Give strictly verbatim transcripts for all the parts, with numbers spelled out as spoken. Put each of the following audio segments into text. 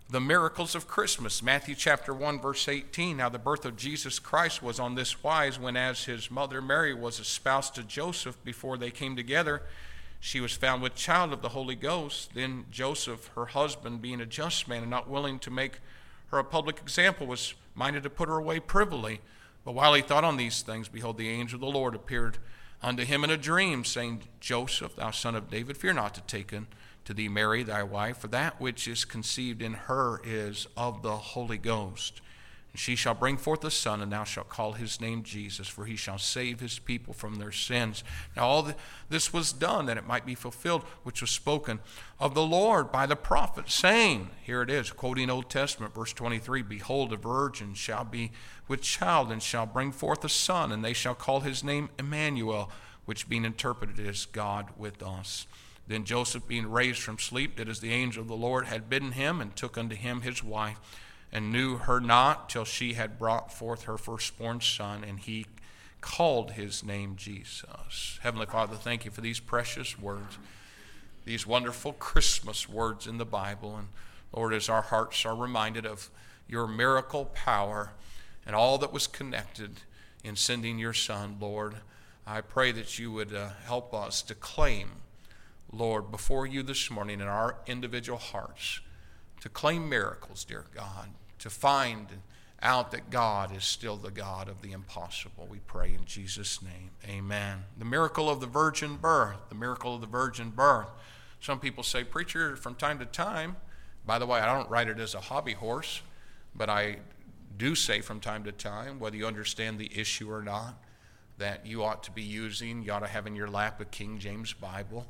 the miracles of Christmas. Matthew chapter one, verse eighteen. Now the birth of Jesus Christ was on this wise, when as his mother Mary was espoused to Joseph, before they came together, she was found with child of the Holy Ghost. Then Joseph, her husband, being a just man and not willing to make her a public example, was minded to put her away privily. But while he thought on these things, behold, the angel of the Lord appeared unto him in a dream, saying, Joseph, thou son of David, fear not to take to thee Mary thy wife, for that which is conceived in her is of the Holy Ghost. And she shall bring forth a son, and thou shalt call his name Jesus, for he shall save his people from their sins. Now all the, this was done that it might be fulfilled, which was spoken of the Lord by the prophet, saying, here it is, quoting Old Testament, verse twenty-three, behold, a virgin shall be with child, and shall bring forth a son, and they shall call his name Emmanuel, which being interpreted is God with us. Then Joseph, being raised from sleep, did as the angel of the Lord had bidden him, and took unto him his wife, and knew her not till she had brought forth her firstborn son, and he called his name Jesus. Heavenly Father, thank you for these precious words, these wonderful Christmas words in the Bible. And Lord, as our hearts are reminded of your miracle power and all that was connected in sending your Son, Lord, I pray that you would uh, help us to claim, Lord, before you this morning in our individual hearts, to claim miracles, dear God, to find out that God is still the God of the impossible. We pray in Jesus' name. Amen. The miracle of the virgin birth, the miracle of the virgin birth. Some people say, preacher, from time to time, by the way, I don't write it as a hobby horse, but I do say from time to time, whether you understand the issue or not, that you ought to be using, you ought to have in your lap a King James Bible.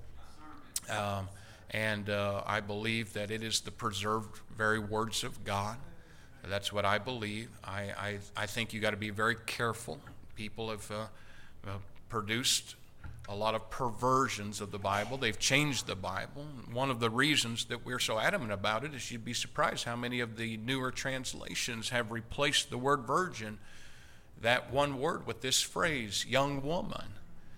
Um, and uh, I believe that it is the preserved very words of God. That's what I believe. I, I, I think you got to be very careful. People have uh, uh, produced a lot of perversions of the Bible. They've changed the Bible. One of the reasons that we're so adamant about it is you'd be surprised how many of the newer translations have replaced the word virgin, that one word, with this phrase, young woman.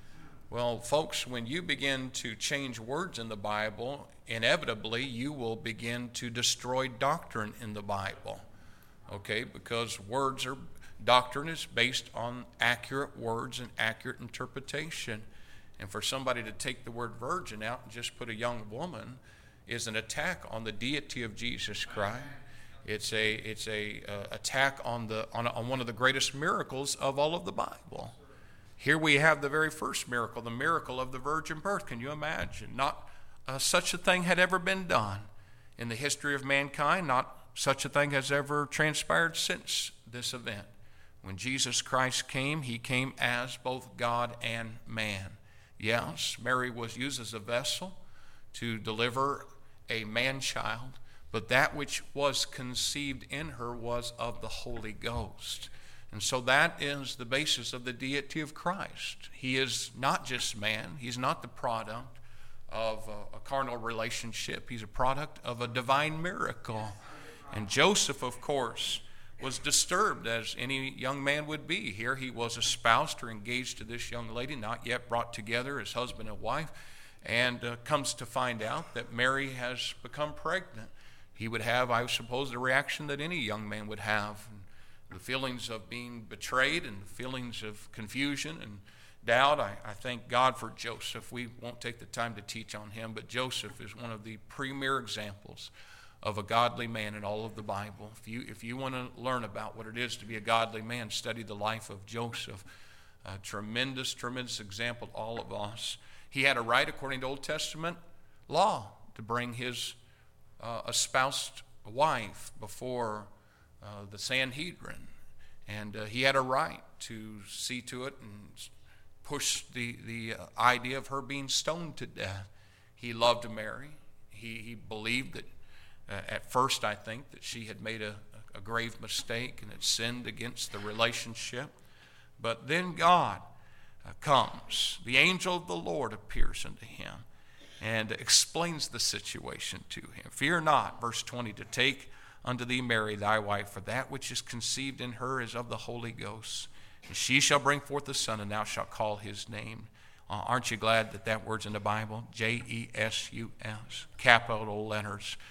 Well, folks, when you begin to change words in the Bible, inevitably you will begin to destroy doctrine in the Bible, okay? Because words are, doctrine is based on accurate words and accurate interpretation. And for somebody to take the word virgin out and just put a young woman is an attack on the deity of Jesus Christ. It's a it's a uh, attack on the on, on one of the greatest miracles of all of the Bible. Here we have the very first miracle, the miracle of the virgin birth. Can you imagine? Not uh, such a thing had ever been done in the history of mankind. Not such a thing has ever transpired since this event. When Jesus Christ came, he came as both God and man. Yes, Mary was used as a vessel to deliver a man-child, but that which was conceived in her was of the Holy Ghost. And so that is the basis of the deity of Christ. He is not just man. He's not the product of a, a carnal relationship. He's a product of a divine miracle. And Joseph, of course, was disturbed, as any young man would be. Here he was espoused or engaged to this young lady, not yet brought together as husband and wife, and uh, comes to find out that Mary has become pregnant. He would have, I suppose, the reaction that any young man would have. The feelings of being betrayed and the feelings of confusion and doubt. I, I thank God for Joseph. We won't take the time to teach on him, but Joseph is one of the premier examples of a godly man in all of the Bible. If you, if you want to learn about what it is to be a godly man, study the life of Joseph. A tremendous, tremendous example to all of us. He had a right, according to Old Testament law, to bring his uh, espoused wife before Uh, the Sanhedrin, and uh, he had a right to see to it and push the, the uh, idea of her being stoned to death. He loved Mary. He, he believed that uh, at first, I think, that she had made a, a grave mistake and had sinned against the relationship. But then God uh, comes. The angel of the Lord appears unto him and explains the situation to him. Fear not, verse twenty, to take unto thee Mary thy wife, for that which is conceived in her is of the Holy Ghost. And she shall bring forth a son, and thou shalt call his name. Uh, aren't you glad that that word's in the Bible? J E S U S, capital letters.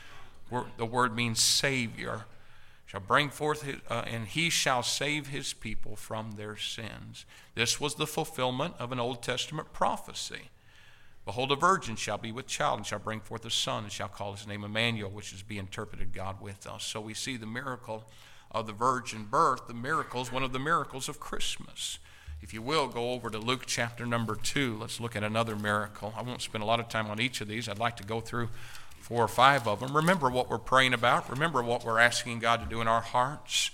The word means Savior. Shall bring forth, his, uh, and he shall save his people from their sins. This was the fulfillment of an Old Testament prophecy. Behold, a virgin shall be with child, and shall bring forth a son, and shall call his name Emmanuel, which is be interpreted, God with us. So we see the miracle of the virgin birth. The miracle is one of the miracles of Christmas. If you will, go over to Luke chapter number two. Let's look at another miracle. I won't spend a lot of time on each of these. I'd like to go through four or five of them. Remember what we're praying about. Remember what we're asking God to do in our hearts.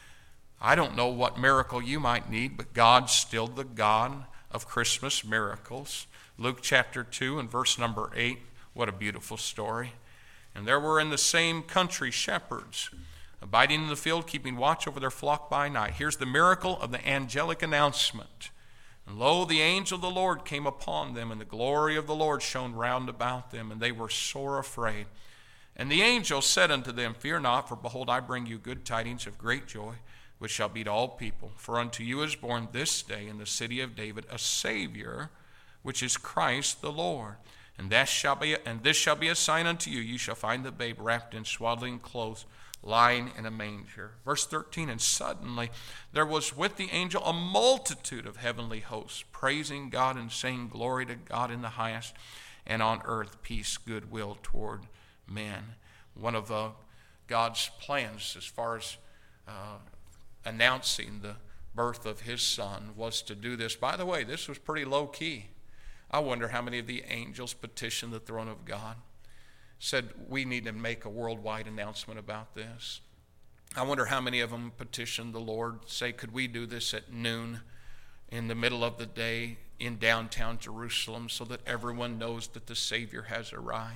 I don't know what miracle you might need, but God's still the God of Christmas miracles. Luke chapter two and verse number eight. What a beautiful story. And there were in the same country shepherds, abiding in the field, keeping watch over their flock by night. Here's the miracle of the angelic announcement. And lo, the angel of the Lord came upon them, and the glory of the Lord shone round about them, and they were sore afraid. And the angel said unto them, Fear not, for behold, I bring you good tidings of great joy, which shall be to all people. For unto you is born this day in the city of David a Savior, which is Christ the Lord. And this shall be, and this shall be a sign unto you. You shall find the babe wrapped in swaddling clothes, lying in a manger. Verse thirteen, and suddenly there was with the angel a multitude of heavenly hosts, praising God and saying, Glory to God in the highest, and on earth peace, goodwill toward men. One of uh, God's plans as far as uh, announcing the birth of his son was to do this. By the way, this was pretty low key. I wonder how many of the angels petitioned the throne of God, said, we need to make a worldwide announcement about this. I wonder how many of them petitioned the Lord, say, could we do this at noon in the middle of the day in downtown Jerusalem so that everyone knows that the Savior has arrived?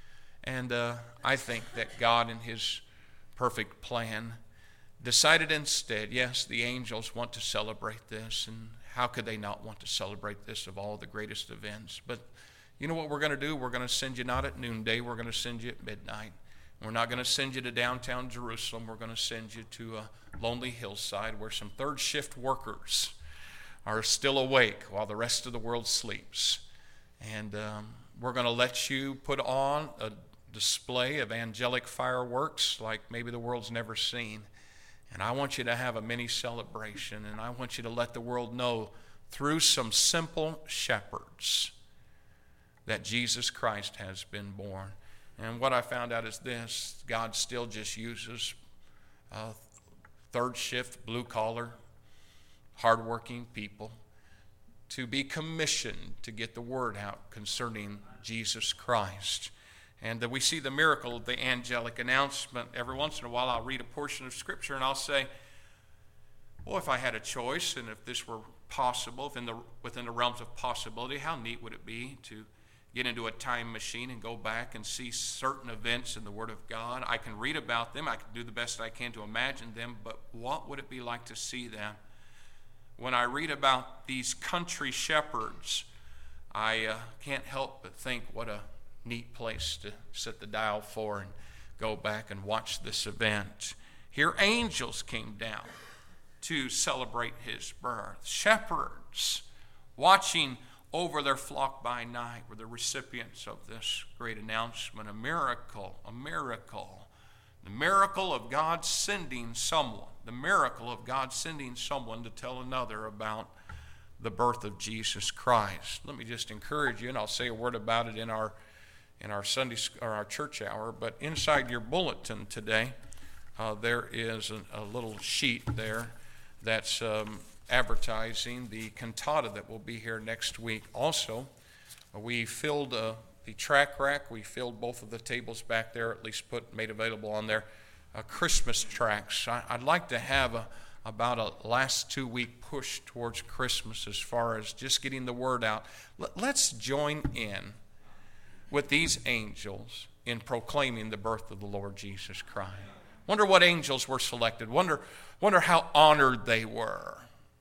And uh, I think that God in his perfect plan decided instead, yes, the angels want to celebrate this, and how could they not want to celebrate this of all the greatest events? But you know what we're going to do? We're going to send you not at noonday. We're going to send you at midnight. We're not going to send you to downtown Jerusalem. We're going to send you to a lonely hillside where some third shift workers are still awake while the rest of the world sleeps. And um, we're going to let you put on a display of angelic fireworks like maybe the world's never seen. And I want you to have a mini celebration, and I want you to let the world know through some simple shepherds that Jesus Christ has been born. And what I found out is this: God still just uses uh, third shift, blue collar, hardworking people to be commissioned to get the word out concerning Jesus Christ. And uh, we see the miracle of the angelic announcement. Every once in a while I'll read a portion of Scripture and I'll say, well, if I had a choice and if this were possible, if in the, within the realms of possibility, how neat would it be to get into a time machine and go back and see certain events in the Word of God? I can read about them. I can do the best I can to imagine them, but what would it be like to see them? When I read about these country shepherds, I uh, can't help but think what a neat place to set the dial for and go back and watch this event. Here angels came down to celebrate his birth. Shepherds watching over their flock by night were the recipients of this great announcement. A miracle, a miracle. The miracle of God sending someone. The miracle of God sending someone to tell another about the birth of Jesus Christ. Let me just encourage you, and I'll say a word about it in our in our Sunday or our church hour. But inside your bulletin today, uh, there is a, a little sheet there that's um, advertising the cantata that will be here next week. Also, we filled uh, the track rack. We filled both of the tables back there, at least put made available on there, uh, Christmas tracts. I, I'd like to have a, about a last two-week push towards Christmas as far as just getting the word out. L- let's join in with these angels in proclaiming the birth of the Lord Jesus Christ. Wonder what angels were selected. Wonder, wonder how honored they were.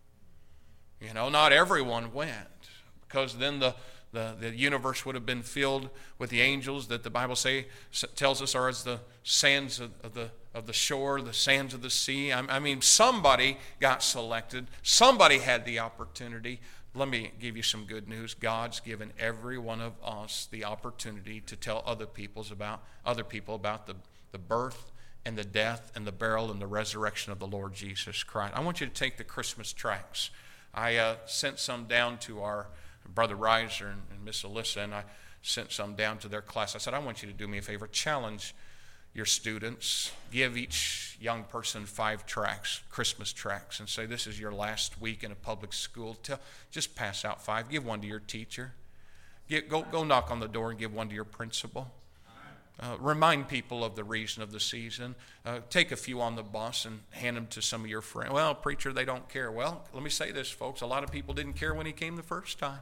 You know, not everyone went, because then the, the, the universe would have been filled with the angels that the Bible say tells us are as the sands of, of the of the shore, the sands of the sea. I, I mean, somebody got selected. Somebody had the opportunity. Let me give you some good news. God's given every one of us the opportunity to tell other people's about other people about the the birth and the death and the burial and the resurrection of the Lord Jesus Christ. I want you to take the Christmas tracts. I uh, sent some down to our Brother Reiser and, and Miss Alyssa, and I sent some down to their class. I said, I want you to do me a favor. Challenge your students. Give each young person five tracts, Christmas tracts, and say, this is your last week in a public school. Tell, just pass out five. Give one to your teacher. Get, go, go knock on the door and give one to your principal. Uh, remind people of the reason of the season. Uh, take a few on the bus and hand them to some of your friends. Well, preacher, they don't care. Well, let me say this, folks. A lot of people didn't care when he came the first time.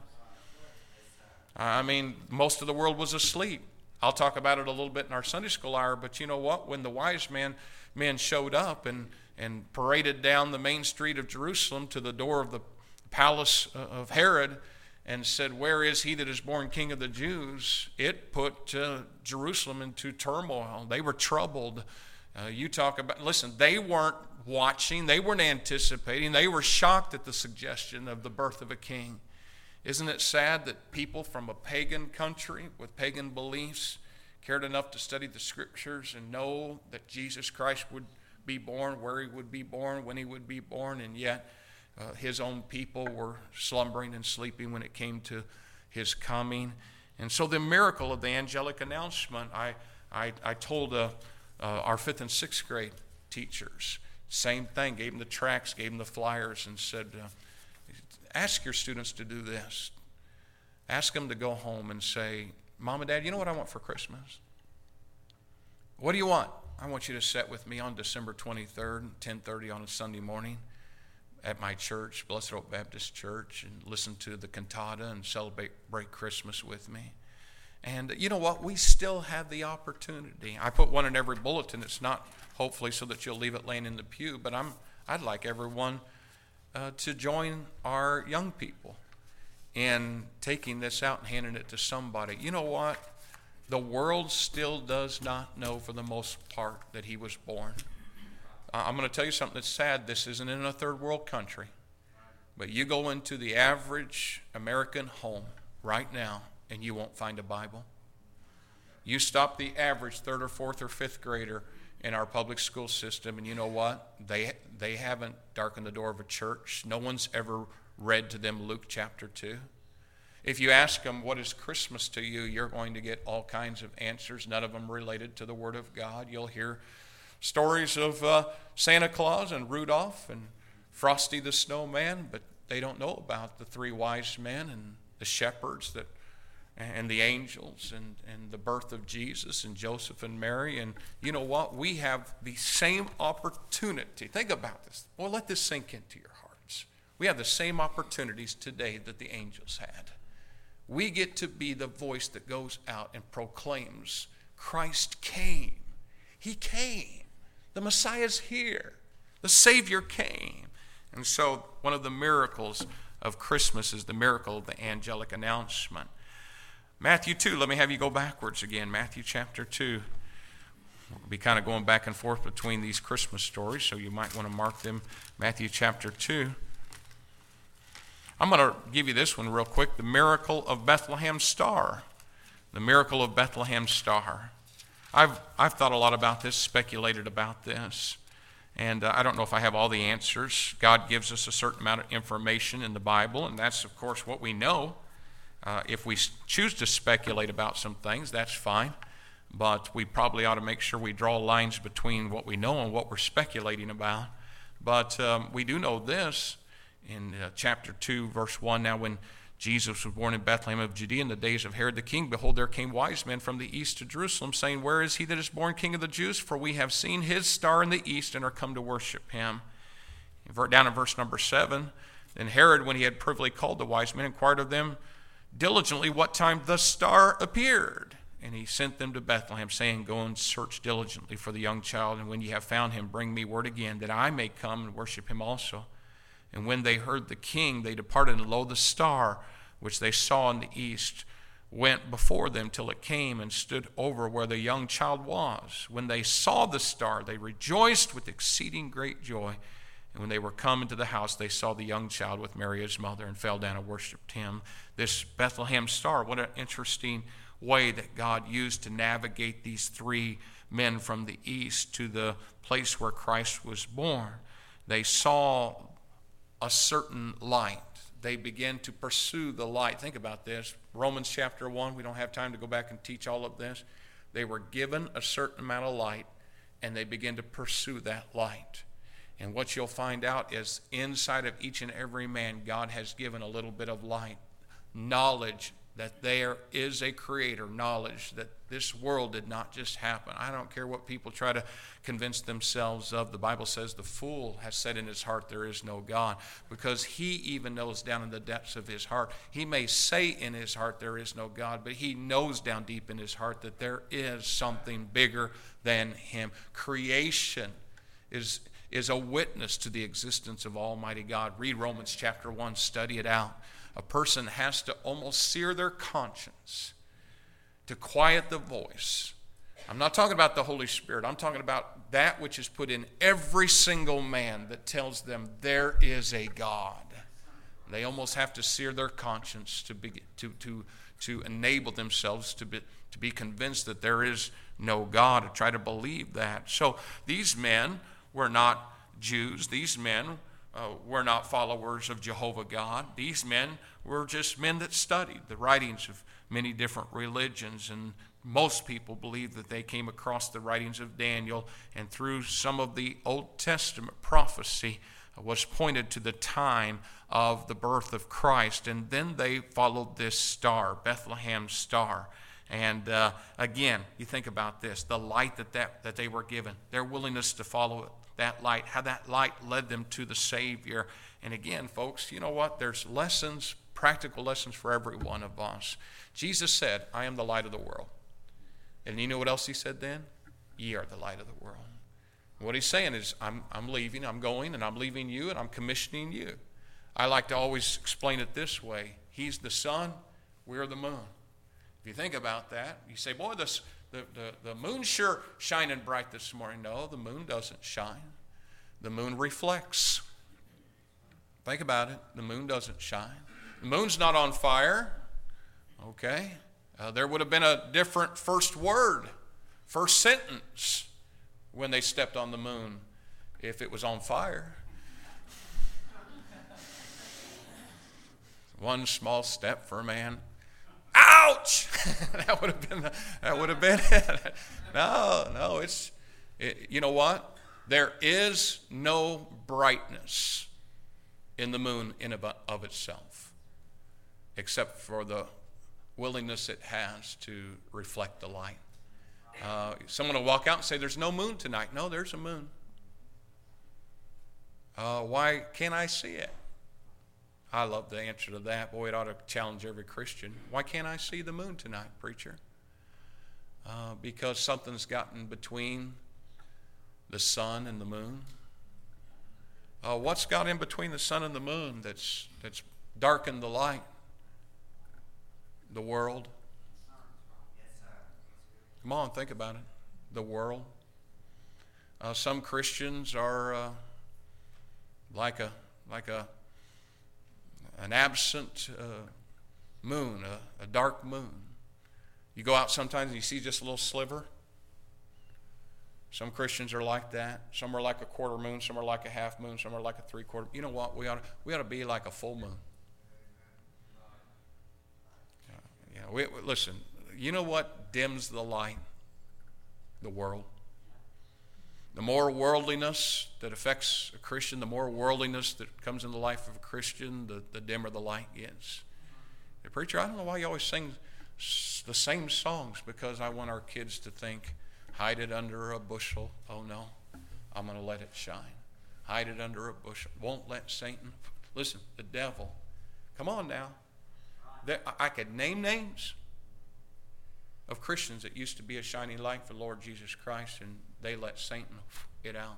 I mean, most of the world was asleep. I'll talk about it a little bit in our Sunday school hour, but you know what? When the wise men, men showed up and, and paraded down the main street of Jerusalem to the door of the palace of Herod, and said, where is he that is born King of the Jews? It put uh, Jerusalem into turmoil. They were troubled. Uh, you talk about, listen, they weren't watching. They weren't anticipating. They were shocked at the suggestion of the birth of a king. Isn't it sad that people from a pagan country with pagan beliefs cared enough to study the scriptures and know that Jesus Christ would be born, where he would be born, when he would be born, and yet Uh, his own people were slumbering and sleeping when it came to his coming. And so the miracle of the angelic announcement, I I, I told uh, uh, our fifth and sixth grade teachers, same thing, gave them the tracts, gave them the flyers, and said, uh, ask your students to do this. Ask them to go home and say, Mom and Dad, you know what I want for Christmas? What do you want? I want you to sit with me on December twenty-third, ten thirty on a Sunday morning at my church, Blessed Hope Baptist Church, and listen to the cantata and celebrate break Christmas with me. And you know what? We still have the opportunity. I put one in every bulletin. It's not hopefully so that you'll leave it laying in the pew, but I'm, I'd like everyone uh, to join our young people in taking this out and handing it to somebody. You know what? The world still does not know for the most part that he was born. I'm going to tell you something that's sad. This isn't in a third world country. But you go into the average American home right now and you won't find a Bible. You stop the average third or fourth or fifth grader in our public school system, and you know what? They, they haven't darkened the door of a church. No one's ever read to them Luke chapter two. If you ask them, what is Christmas to you, you're going to get all kinds of answers, none of them related to the Word of God. You'll hear stories of uh, Santa Claus and Rudolph and Frosty the Snowman, but they don't know about the three wise men and the shepherds that, and the angels and, and the birth of Jesus and Joseph and Mary. And you know what? We have the same opportunity. Think about this. Boy, let this sink into your hearts. We have the same opportunities today that the angels had. We get to be the voice that goes out and proclaims Christ came. He came. The Messiah's here. The Savior came. And so one of the miracles of Christmas is the miracle of the angelic announcement. Matthew two, let me have you go backwards again. Matthew chapter two. We'll be kind of going back and forth between these Christmas stories, so you might want to mark them. Matthew chapter two. I'm going to give you this one real quick. The miracle of Bethlehem star. The miracle of Bethlehem star. I've I've thought a lot about this, speculated about this, and uh, I don't know if I have all the answers. God gives us a certain amount of information in the Bible, and that's, of course, what we know. Uh, if we choose to speculate about some things, that's fine, but we probably ought to make sure we draw lines between what we know and what we're speculating about. But um, we do know this in uh, chapter two, verse one, now when Jesus was born in Bethlehem of Judea in the days of Herod the king, behold, there came wise men from the east to Jerusalem, saying, where is he that is born King of the Jews? For we have seen his star in the east and are come to worship him. Down in verse number seven, then Herod, when he had privily called the wise men, inquired of them diligently what time the star appeared. And he sent them to Bethlehem, saying, go and search diligently for the young child, and when ye have found him, bring me word again, that I may come and worship him also. And when they heard the king, they departed, and lo, the star which they saw in the east went before them till it came and stood over where the young child was. When they saw the star, they rejoiced with exceeding great joy. And when they were come into the house, they saw the young child with Mary his mother, and fell down and worshipped him. This Bethlehem star, what an interesting way that God used to navigate these three men from the east to the place where Christ was born. They saw a certain light. They began to pursue the light. Think about this. Romans chapter one, we don't have time to go back and teach all of this. They were given a certain amount of light, and they began to pursue that light. And what you'll find out is inside of each and every man, God has given a little bit of light. Knowledge that there is a creator, knowledge that this world did not just happen. I don't care what people try to convince themselves of. The Bible says the fool has said in his heart there is no God, because he even knows down in the depths of his heart. He may say in his heart there is no God, but he knows down deep in his heart that there is something bigger than him. Creation is, is a witness to the existence of Almighty God. Read Romans chapter one, study it out. A person has to almost sear their conscience to quiet the voice. I'm not talking about the Holy Spirit. I'm talking about that which is put in every single man that tells them there is a God. They almost have to sear their conscience to be, to to to enable themselves to be to be convinced that there is no God, to try to believe that. So these men were not Jews. These men Uh, were not followers of Jehovah God. These men were just men that studied the writings of many different religions, and most people believe that they came across the writings of Daniel, and through some of the Old Testament prophecy was pointed to the time of the birth of Christ. And then they followed this star, Bethlehem star. And uh, again, you think about this, the light that, that, that they were given, their willingness to follow it, that light, how that light led them to the Savior. And again, folks, you know what? There's lessons, practical lessons for every one of us. Jesus said, I am the light of the world. And you know what else he said then? Ye are the light of the world. What he's saying is, I'm, I'm leaving, I'm going, and I'm leaving you, and I'm commissioning you. I like to always explain it this way. He's the sun, we're the moon. If you think about that, you say, boy, this, the, the, the moon's sure shining bright this morning. No, the moon doesn't shine. The moon reflects. Think about it. The moon doesn't shine. The moon's not on fire. Okay? Uh, there would have been a different first word, first sentence when they stepped on the moon if it was on fire. One small step for man. Ouch! that would have been the, that would have been it. No, no, it's it, you know what? There is no brightness in the moon in of, of itself, except for the willingness it has to reflect the light. Uh, someone will walk out and say, "There's no moon tonight." No, there's a moon. Uh, why can't I see it? I love the answer to that. Boy, it ought to challenge every Christian. Why can't I see the moon tonight, preacher? Uh, because something's gotten between the sun and the moon. Uh, what's got in between the sun and the moon that's that's darkened the light? The world. Come on, think about it. The world. Uh, some Christians are uh, like a like a an absent uh, moon, a, a dark moon. You go out sometimes and you see just a little sliver. Some Christians are like that. Some are like a quarter moon. Some are like a half moon. Some are like a three quarter. You know what? We ought to, we ought to be like a full moon. Uh, you know, we, we, listen, you know what dims the light? The world. The more worldliness that affects a Christian, the more worldliness that comes in the life of a Christian, the, the dimmer the light gets. The preacher, I don't know why you always sing the same songs, because I want our kids to think, hide it under a bushel. Oh no, I'm going to let it shine. Hide it under a bushel. Won't let Satan. Listen, the devil. Come on now. There, I could name names of Christians that used to be a shining light for the Lord Jesus Christ, and they let Satan get out.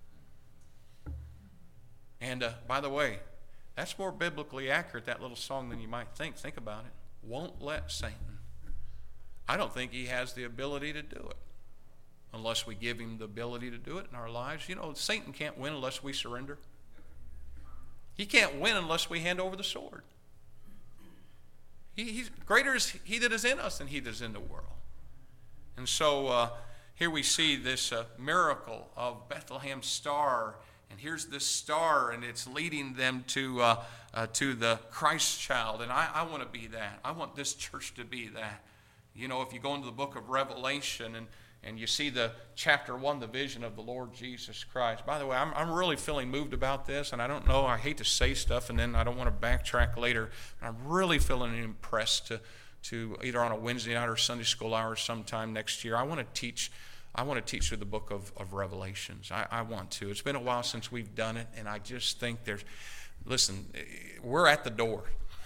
And uh, by the way, that's more biblically accurate, that little song, than you might think. Think about it. Won't let Satan. I don't think he has the ability to do it unless we give him the ability to do it in our lives. You know, Satan can't win unless we surrender. He can't win unless we hand over the sword. He, he's greater is he that is in us than he that is in the world. And so, uh, here we see this uh, miracle of Bethlehem star, and here's this star, and it's leading them to uh, uh, to the Christ child. And I, I want to be that. I want this church to be that. You know, if you go into the book of Revelation and, and you see the chapter one, the vision of the Lord Jesus Christ. By the way, I'm, I'm really feeling moved about this, and I don't know, I hate to say stuff, and then I don't want to backtrack later. But I'm really feeling impressed to, to either on a Wednesday night or Sunday school hour sometime next year. I want to teach I want to teach through the book of, of Revelations. I, I want to. It's been a while since we've done it, and I just think there's, listen, we're at the door.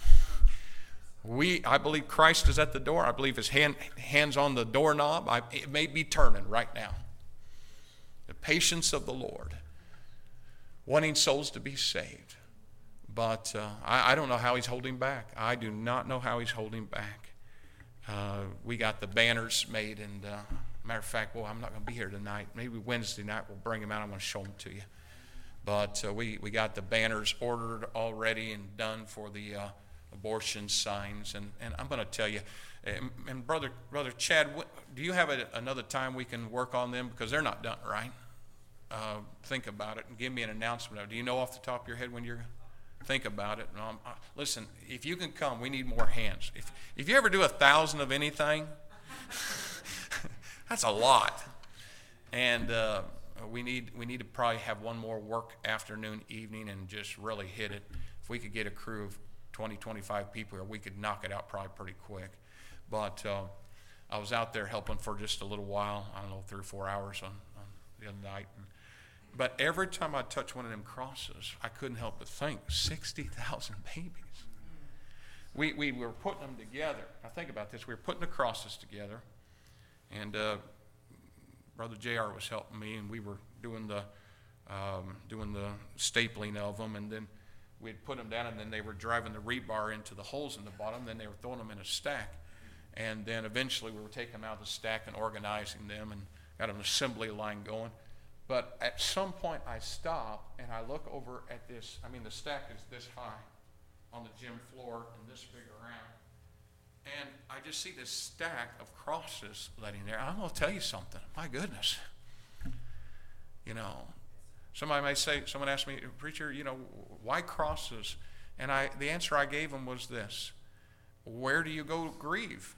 We, I believe Christ is at the door. I believe his hand, hands on the doorknob. I, it may be turning right now. The patience of the Lord, wanting souls to be saved. But uh, I, I don't know how he's holding back. I do not know how he's holding back. Uh, we got the banners made, and uh, matter of fact, well, I'm not going to be here tonight. Maybe Wednesday night we'll bring them out. I'm going to show them to you. But uh, we, we got the banners ordered already and done for the uh, abortion signs. And, and I'm going to tell you, and, and brother brother Chad, do you have a, another time we can work on them? Because they're not done, right? Uh, think about it and give me an announcement. Do you know off the top of your head when you're think about it? Um, uh, listen, if you can come, we need more hands. If, if you ever do a thousand of anything, that's a lot. And uh, we need we need to probably have one more work afternoon, evening, and just really hit it. If we could get a crew of twenty, twenty-five people here, we could knock it out probably pretty quick. But uh, I was out there helping for just a little while, I don't know, three or four hours on, on the other night. And, but every time I touched one of them crosses, I couldn't help but think, sixty thousand babies. We, we were putting them together. Now think about this. We were putting the crosses together. And uh, Brother J R was helping me, and we were doing the um, doing the stapling of them, and then we'd put them down, and then they were driving the rebar into the holes in the bottom. Then they were throwing them in a stack, and then eventually we were taking them out of the stack and organizing them, and got an assembly line going. But at some point, I stop and I look over at this. I mean, the stack is this high on the gym floor and this big around. And I just see this stack of crosses letting there. I'm going to tell you something. My goodness. You know, somebody may say, someone asked me, preacher, you know, why crosses? And I, the answer I gave them was this: where do you go grieve?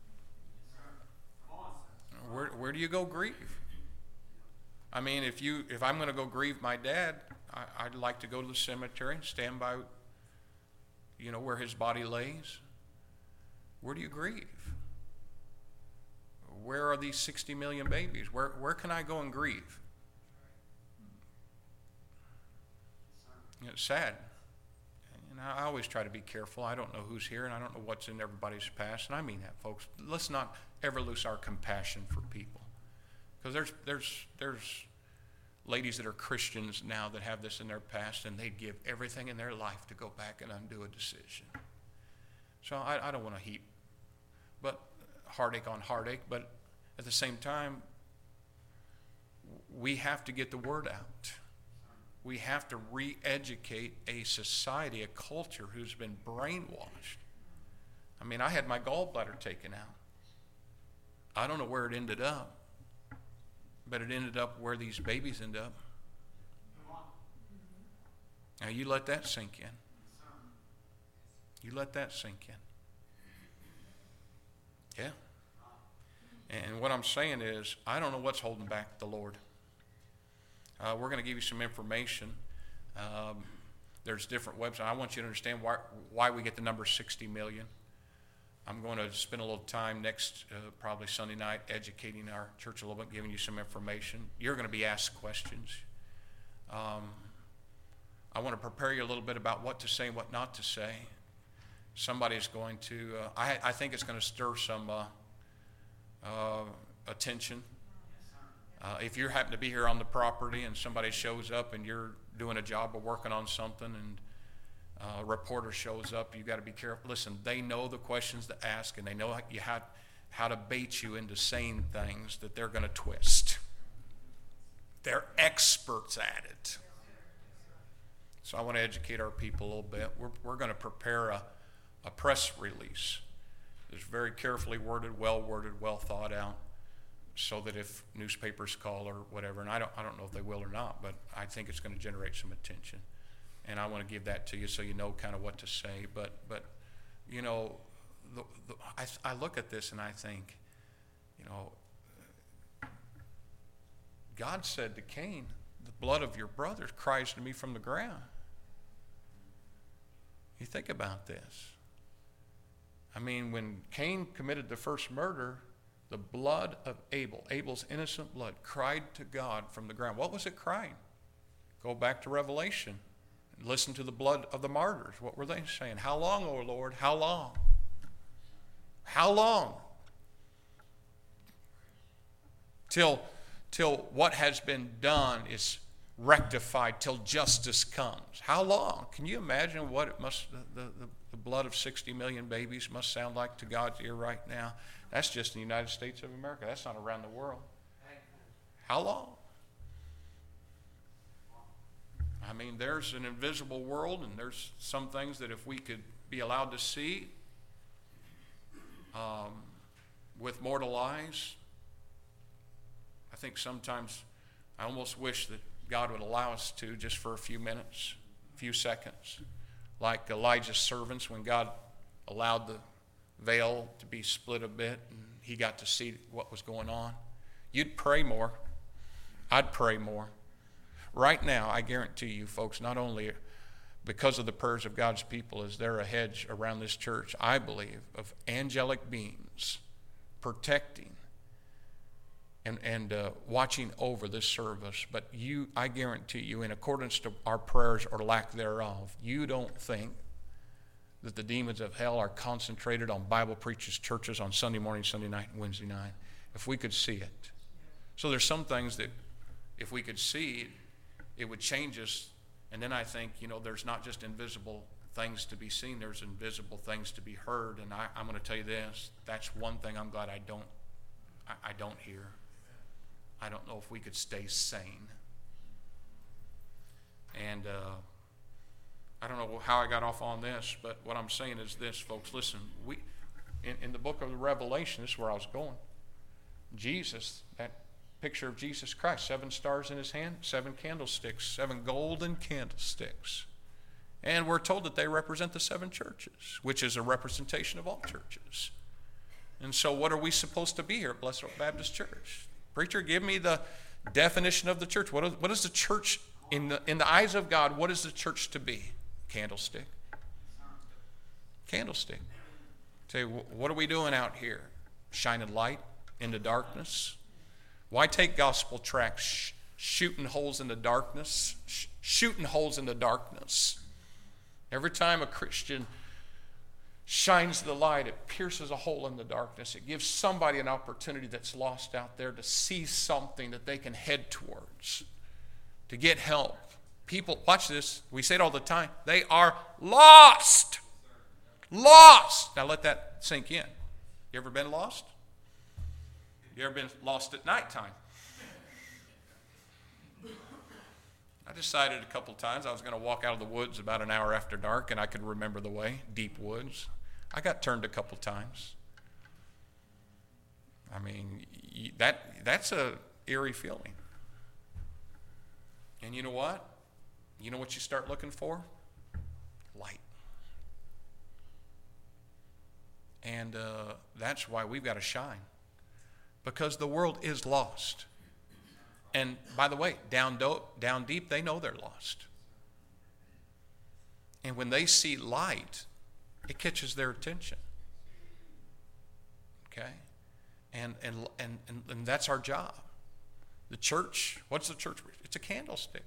Where, where do you go grieve? I mean, if you, if I'm going to go grieve my dad, I, I'd like to go to the cemetery, stand by, you know, where his body lays. Where do you grieve? Where are these sixty million babies? Where where can I go and grieve? It's sad. And I always try to be careful. I don't know who's here, and I don't know what's in everybody's past, and I mean that, folks. Let's not ever lose our compassion for people, because there's there's there's ladies that are Christians now that have this in their past, and they'd give everything in their life to go back and undo a decision. So I, I don't want to heap, but heartache on heartache. But at the same time, we have to get the word out. We have to re-educate a society, a culture who's been brainwashed. I mean, I had my gallbladder taken out. I don't know where it ended up, but it ended up where these babies end up. Now you let that sink in. You let that sink in. Yeah. And what I'm saying is, I don't know what's holding back the Lord. Uh, we're going to give you some information. Um, there's different websites. I want you to understand why, why we get the number sixty million. I'm going to spend a little time next, uh, probably Sunday night, educating our church a little bit, giving you some information. You're going to be asked questions. Um, I want to prepare you a little bit about what to say and what not to say. Somebody's going to, uh, I, I think it's going to stir some uh, uh, attention. Uh, if you happen to be here on the property and somebody shows up and you're doing a job or working on something and uh, a reporter shows up, you've got to be careful. Listen, they know the questions to ask, and they know how, you how, how to bait you into saying things that they're going to twist. They're experts at it. So I want to educate our people a little bit. We're, we're going to prepare a A press release. It's very carefully worded, well worded, well thought out. so that if newspapers call or whatever, and I don't, I don't know if they will or not, but I think it's going to generate some attention. And I want to give that to you so you know kind of what to say. But, but you know, the, the, I, I look at this and I think, you know, God said to Cain, the blood of your brother cries to me from the ground. You think about this. I mean, when Cain committed the first murder, the blood of Abel, Abel's innocent blood, cried to God from the ground. What was it crying? Go back to Revelation. Listen to the blood of the martyrs. What were they saying? How long, O Lord? How long? How long? Till, till what has been done is rectified, till justice comes. How long? Can you imagine what it must, the, the, the blood of sixty million babies must sound like to God's ear right now? That's just in the United States of America. That's not around the world. How long? I mean, there's an invisible world, and there's some things that if we could be allowed to see um, with mortal eyes, I think sometimes I almost wish that God would allow us to, just for a few minutes, a few seconds, like Elijah's servants when God allowed the veil to be split a bit and he got to see what was going on. You'd pray more. I'd pray more. Right now, I guarantee you, folks, not only because of the prayers of God's people is there a hedge around this church, I believe, of angelic beings protecting and, and uh, watching over this service. But you, I guarantee you, in accordance to our prayers or lack thereof, you don't think that the demons of hell are concentrated on Bible preachers' churches on Sunday morning, Sunday night, and Wednesday night. If we could see it. So there's some things that if we could see, it would change us. And then I think, you know, there's not just invisible things to be seen, there's invisible things to be heard. And I, I'm going to tell you this, that's one thing I'm glad I don't, I, I don't hear. I don't know if we could stay sane. And uh, I don't know how I got off on this, but what I'm saying is this, folks. Listen, we in, in the book of the Revelation, this is where I was going. Jesus, that picture of Jesus Christ, seven stars in his hand, seven candlesticks, seven golden candlesticks. And we're told that they represent the seven churches, which is a representation of all churches. And so what are we supposed to be here at Blessed Hope Baptist Church? Preacher, give me the definition of the church. What is, what is the church, in the, in the eyes of God, what is the church to be? Candlestick. Candlestick. Say, what are we doing out here? Shining light into darkness? Why take gospel tracts, sh- shooting holes in the darkness? Sh- shooting holes in the darkness. Every time a Christian shines the light, it pierces a hole in the darkness. It gives somebody an opportunity that's lost out there to see something that they can head towards, to get help. People, watch this, we say it all the time, they are lost. Lost. Now let that sink in. You ever been lost? You ever been lost at nighttime? I decided a couple times I was going to walk out of the woods about an hour after dark, and I could remember the way, deep woods. I got turned a couple times. I mean, that that's a eerie feeling. And you know what? You know what you start looking for? Light. And uh, that's why we've got to shine. Because the world is lost. And by the way, down, do- down deep, they know they're lost. And when they see light, it catches their attention. Okay? And, and, and, and, and that's our job. The church, what's the church? It's a candlestick.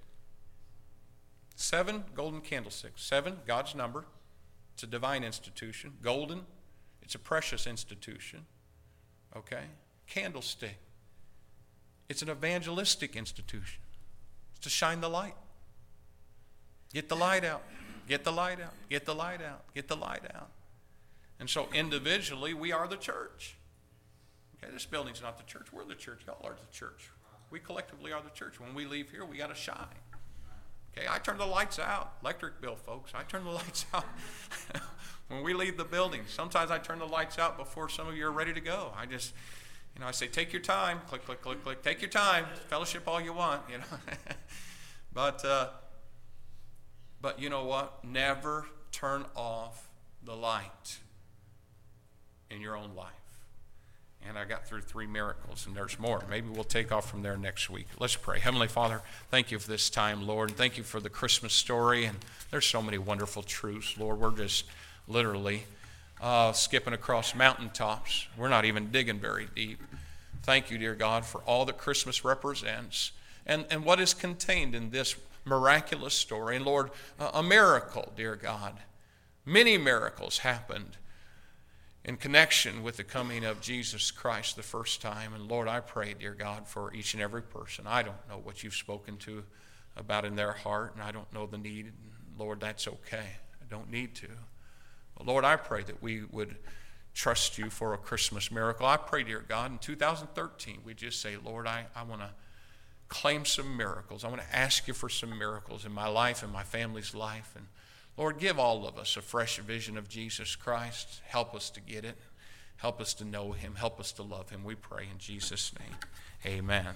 Seven golden candlesticks. Seven, God's number. It's a divine institution. Golden, it's a precious institution. Okay? Candlestick. It's an evangelistic institution. It's to shine the light. Get the light out. Get the light out. Get the light out. Get the light out. And so individually, we are the church. Okay, this building's not the church. We're the church. Y'all are the church. We collectively are the church. When we leave here, we got to shine. Okay, I turn the lights out. Electric bill, folks. I turn the lights out when we leave the building. Sometimes I turn the lights out before some of you are ready to go. I just, You know, I say, take your time. Click, click, click, click. Take your time. Fellowship all you want, you know. but, uh, but you know what? Never turn off the light in your own life. And I got through three miracles, and there's more. Maybe we'll take off from there next week. Let's pray. Heavenly Father, thank you for this time, Lord. And thank you for the Christmas story. And there's so many wonderful truths, Lord. We're just literally uh, skipping across mountaintops. We're not even digging very deep. Thank you, dear God, for all that Christmas represents and, and what is contained in this miraculous story. And Lord, uh, a miracle, dear God. Many miracles happened in connection with the coming of Jesus Christ the first time. And Lord, I pray, dear God, for each and every person. I don't know what you've spoken to about in their heart, and I don't know the need. Lord, that's okay. I don't need to. But Lord, I pray that we would trust you for a Christmas miracle. I pray, dear God, in two thousand thirteen, we just say, Lord, I, I want to claim some miracles. I want to ask you for some miracles in my life and my family's life. And Lord, give all of us a fresh vision of Jesus Christ. Help us to get it. Help us to know him. Help us to love him. We pray in Jesus' name. Amen.